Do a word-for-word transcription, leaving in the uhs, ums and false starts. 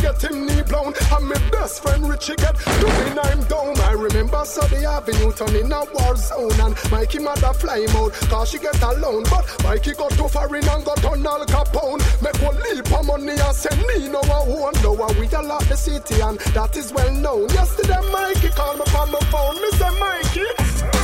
get him knee blown. And my best friend Richie get doing I'm down. I remember Sunday Avenue turn in a war zone. And Mikey mother fly him out, cause she get alone. But Mikey got too far in and got on Al Capone. Make one leap of money and send me no one. No, we all love the city and that is well known. Yesterday Mikey called me from my phone. Me say Mikey,